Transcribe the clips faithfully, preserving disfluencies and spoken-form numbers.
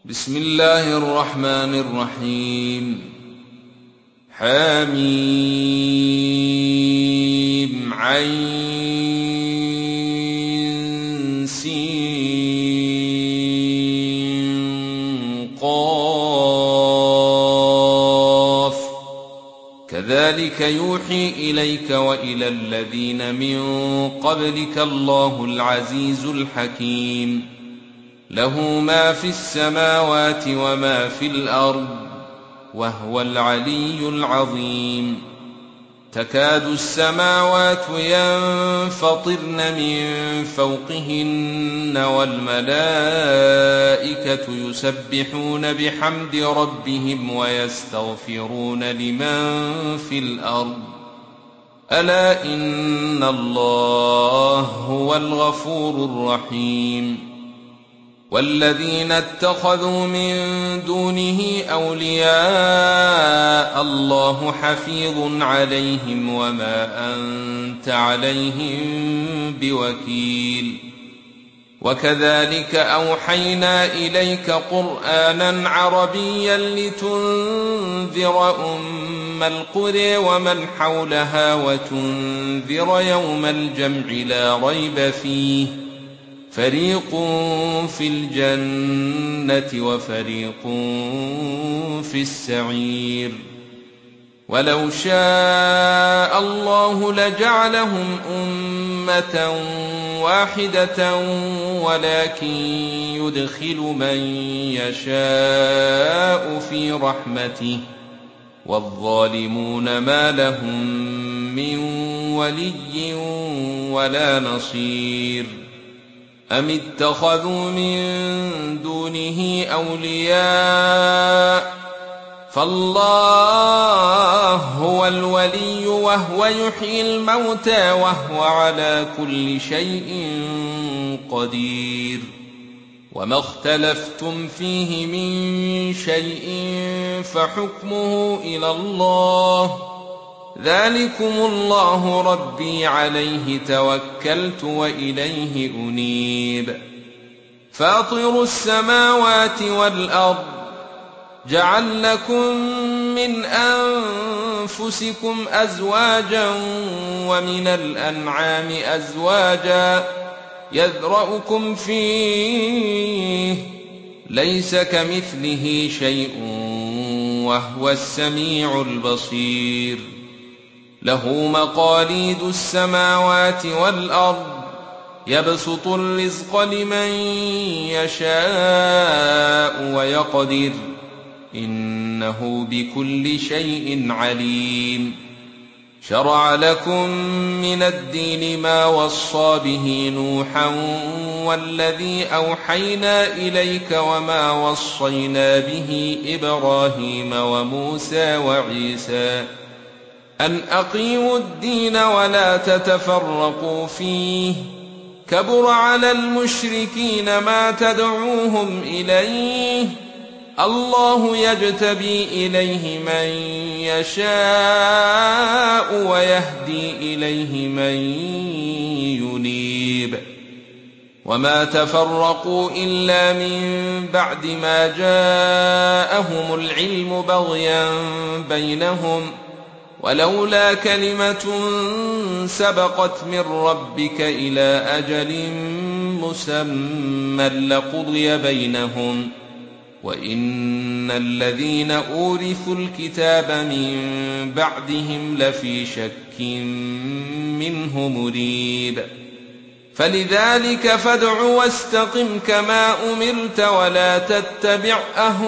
بسم الله الرحمن الرحيم. حميم عين سين قاف كذلك يوحي إليك وإلى الذين من قبلك الله العزيز الحكيم. له ما في السماوات وما في الأرض وهو العلي العظيم. تكاد السماوات ينفطرن من فوقهن والملائكة يسبحون بحمد ربهم ويستغفرون لمن في الأرض ألا إن الله هو الغفور الرحيم. والذين اتخذوا من دونه أولياء الله حفيظ عليهم وما أنت عليهم بوكيل. وكذلك أوحينا إليك قرآنا عربيا لتنذر أم القرى ومن حولها وتنذر يوم الجمع لا ريب فيه فريق في الجنة وفريق في السعير. ولو شاء الله لجعلهم أمة واحدة ولكن يدخل من يشاء في رحمته والظالمون ما لهم من ولي ولا نصير. أم اتخذوا من دونه أولياء فالله هو الولي وهو يحيي الموتى وهو على كل شيء قدير. وما اختلفتم فيه من شيء فحكمه إلى الله ذلكم الله ربي عليه توكلت وإليه أنيب. فاطر السماوات والأرض جعل لكم من أنفسكم أزواجا ومن الأنعام أزواجا يذرأكم فيه ليس كمثله شيء وهو السميع البصير. له مقاليد السماوات والأرض يبسط الرزق لمن يشاء ويقدر إنه بكل شيء عليم. شرع لكم من الدين ما وصى به نوحا والذي أوحينا إليك وما وصينا به إبراهيم وموسى وعيسى أن أقيموا الدين ولا تتفرقوا فيه كبر على المشركين ما تدعوهم إليه الله يجتبي إليه من يشاء ويهدي إليه من ينيب. وما تفرقوا إلا من بعد ما جاءهم العلم بغيا بينهم ولولا كلمة سبقت من ربك إلى أجل مسمى لقضي بينهم وإن الذين أورثوا الكتاب من بعدهم لفي شك منه مريب. فلذلك فادع واستقم كما أمرت ولا تتبع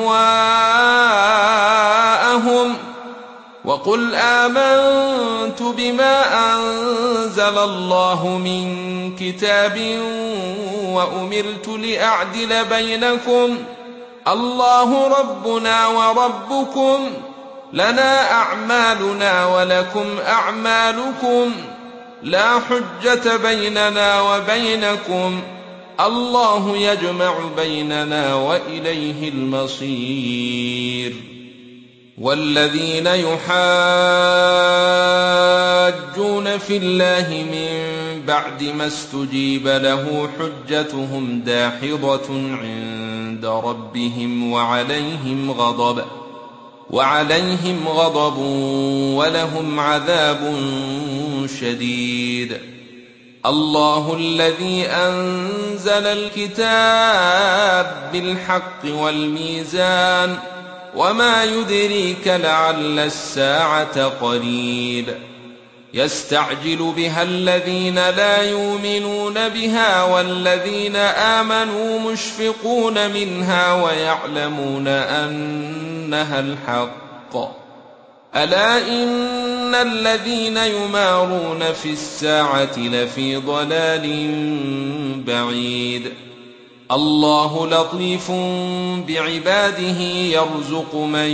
أهواءهم وقل آمنت بما أنزل الله من كتاب وأمرت لأعدل بينكم الله ربنا وربكم لنا أعمالنا ولكم أعمالكم لا حجة بيننا وبينكم الله يجمع بيننا وإليه المصير. والذين يحاجون في الله من بعد ما استجيب له حجتهم داحضة عند ربهم وعليهم غضب وعليهم غضب ولهم عذاب شديد. الله الذي أنزل الكتاب بالحق والميزان وما يدريك لعل الساعة قريب. يستعجل بها الذين لا يؤمنون بها والذين آمنوا مشفقون منها ويعلمون أنها الحق. ألا إن الذين يمارون في الساعة لفي ضلال بعيد. الله لطيف بعباده يرزق من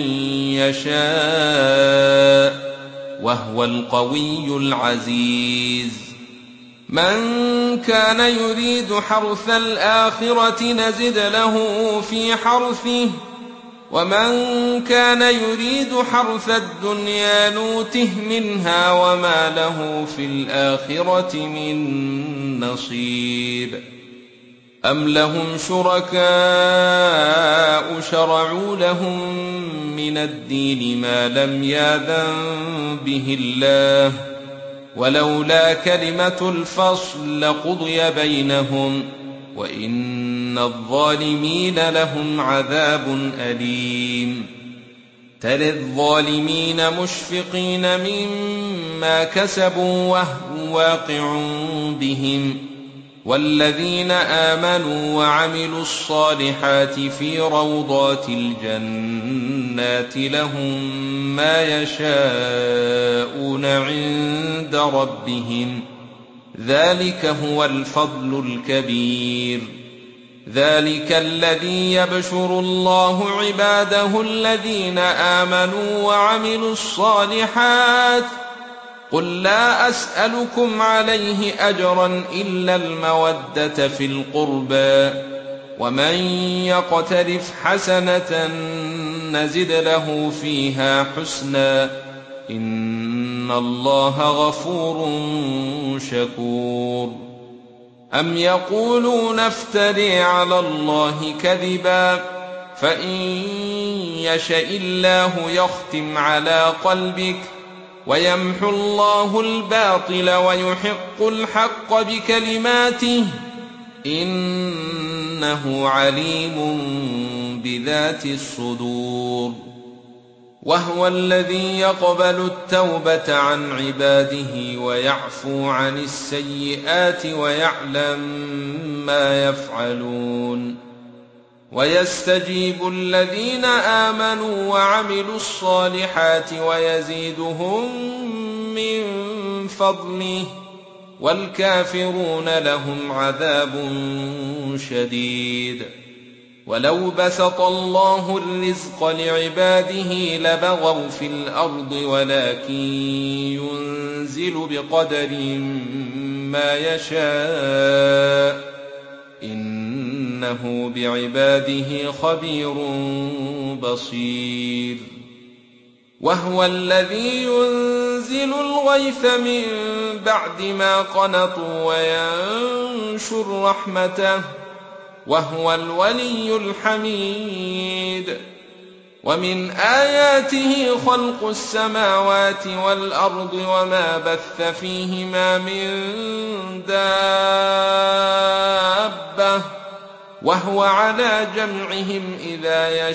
يشاء وهو القوي العزيز. من كان يريد حرث الآخرة نزد له في حرثه ومن كان يريد حرث الدنيا نوته منها وما له في الآخرة من نصيب. أم لهم شركاء شرعوا لهم من الدين ما لم يأذن به الله ولولا كلمة الفصل لقضي بينهم وإن الظالمين لهم عذاب أليم. ترى الظالمين مشفقين مما كسبوا وهو واقع بهم والذين آمنوا وعملوا الصالحات في روضات الجنات لهم ما يشاءون عند ربهم ذلك هو الفضل الكبير. ذلك الذي يبشر الله عباده الذين آمنوا وعملوا الصالحات قل لا أسألكم عليه أجرا إلا المودة في القربى ومن يقترف حسنة نزد له فيها حسنا إن الله غفور شكور. أم يقولون افتري على الله كذبا فإن يشأ الله يختم على قلبك ويمحو الله الباطل ويحق الحق بكلماته إنه عليم بذات الصدور. وهو الذي يقبل التوبة عن عباده ويعفو عن السيئات ويعلم ما يفعلون ويستجيب الذين آمنوا وعملوا الصالحات ويزيدهم من فضله والكافرون لهم عذاب شديد. ولو بسط الله الرزق لعباده لبغوا في الأرض ولكن ينزل بقدر ما يشاء إنه بعباده خبير بصير. وهو الذي ينزل الغيث من بعد ما قنطوا وينشر رحمته وهو الولي الحميد. ومن آياته خلق السماوات والأرض وما بث فيهما من دابة وهو على جمعهم إذا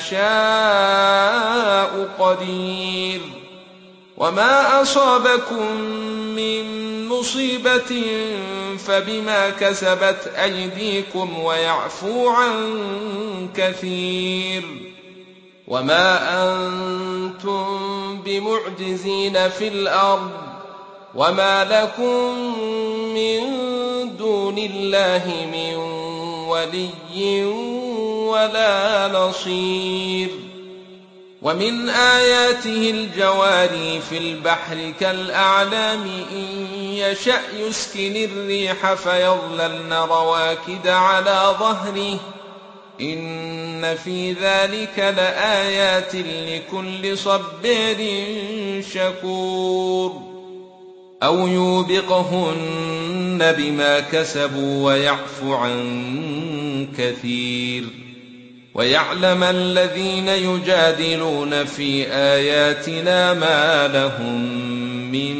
يشاء قدير. وما أصابكم من مصيبة فبما كسبت أيديكم ويعفو عن كثير. وما أنتم بمعجزين في الأرض وما لكم من دون الله من ولي ولا نصير. ومن آياته الجواري في البحر كالأعلام إن يشأ يسكن الريح فيظللن رواكد على ظهره إن في ذلك لآيات لكل صبار شكور. أو يوبقهن بما كسبوا ويعفو عن كثير ويعلم الذين يجادلون في آياتنا ما لهم من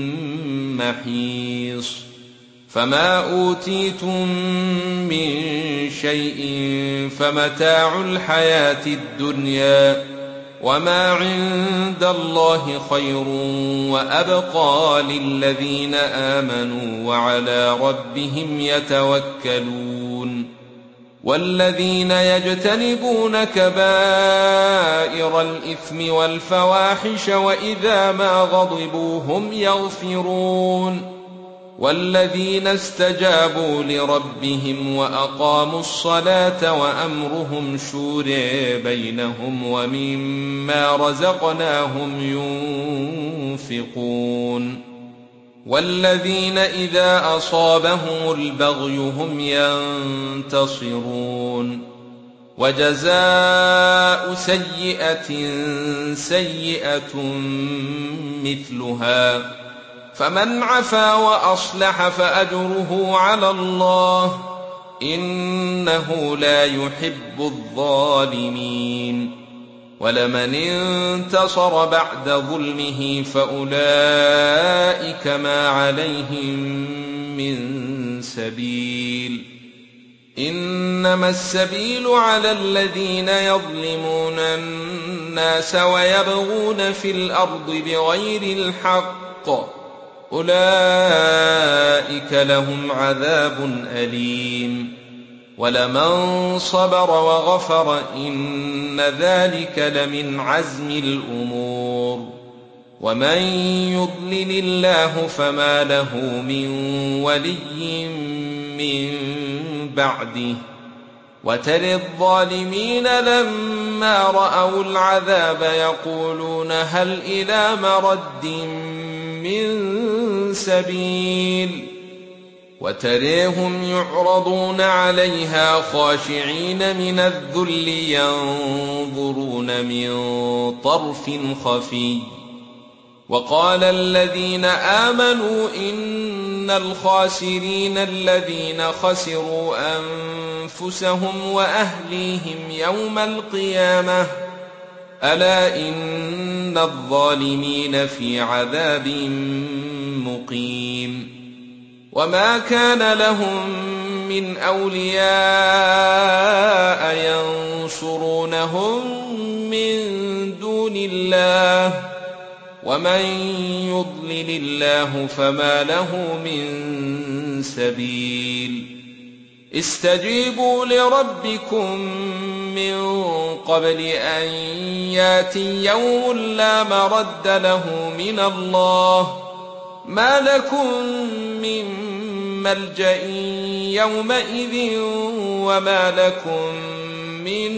محيص فما أوتيتم من شيء فمتاع الحياة الدنيا وما عند الله خير وأبقى للذين آمنوا وعلى ربهم يتوكلون والذين يجتنبون كبائر الإثم والفواحش وإذا ما غضبوا هم يغفرون والذين استجابوا لربهم وأقاموا الصلاة وأمرهم شورى بينهم ومما رزقناهم ينفقون والذين إذا أصابهم البغي هم ينتصرون وجزاء سيئة سيئة مثلها فمن عفا وأصلح فأجره على الله إنه لا يحب الظالمين ولمن انتصر بعد ظلمه فأولئك ما عليهم من سبيل إنما السبيل على الذين يظلمون الناس ويبغون في الأرض بغير الحق أولئك لهم عذاب أليم ولمن صبر وغفر إن ذلك لمن عزم الأمور ومن يضلل الله فما له من ولي من بعده وترى الظالمين لما رأوا العذاب يقولون هل إلى مرد من سبيل وتريهم يعرضون عليها خاشعين من الذل ينظرون من طرف خفي وقال الذين آمنوا إن الخاسرين الذين خسروا أنفسهم وأهليهم يوم القيامة ألا إن الظالمين في عذاب مقيم وما كان لهم من أولياء ينصرونهم من دون الله ومن يضلل الله فما له من سبيل استجيبوا لربكم من قبل أن ياتي يوم لا مرد له من الله ما لكم من ملجأ يومئذ وما لكم من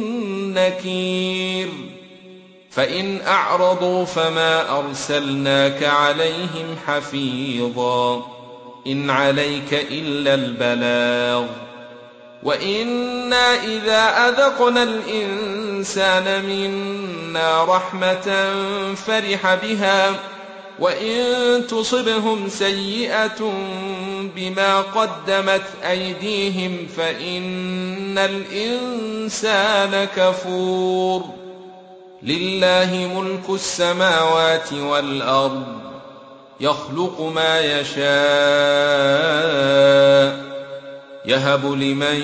نكير فإن أعرضوا فما أرسلناك عليهم حفيظا إن عليك إلا البلاغ وإنا إذا أذقنا الإنسان منا رحمة فرح بها وإن تصبهم سيئة بما قدمت أيديهم فإن الإنسان كفور لله ملك السماوات والأرض يخلق ما يشاء يهب لمن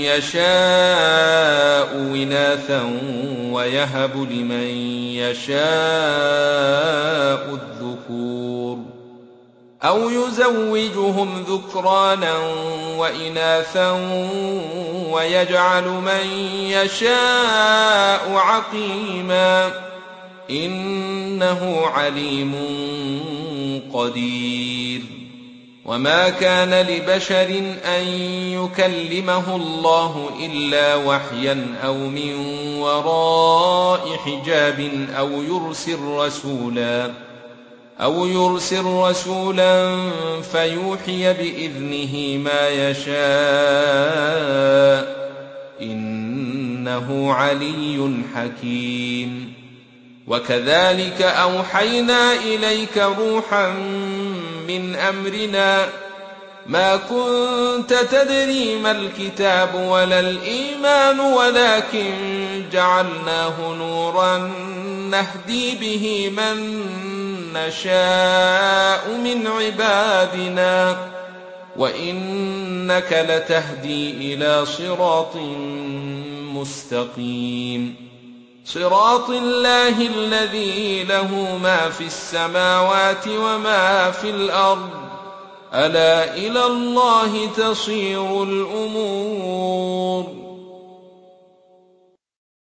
يشاء إناثا ويهب لمن يشاء الذكور أو يزوجهم ذكرانا وإناثا ويجعل من يشاء عقيما إنه عليم قدير وما كان لبشر أن يكلمه الله إلا وحيا أو من وراء حجاب أو يرسل رسولا أو يرسل رسولا فيوحي بإذنه ما يشاء إنه علي حكيم وكذلك أوحينا إليك روحا من أمرنا ما كنت تدري ما الكتاب ولا الإيمان ولكن جعلناه نورا نهدي به من نشاء من عبادنا وإنك لتهدي إلى صراط مستقيم صراط الله الذي له ما في السماوات وما في الأرض ألا إلى الله تصير الأمور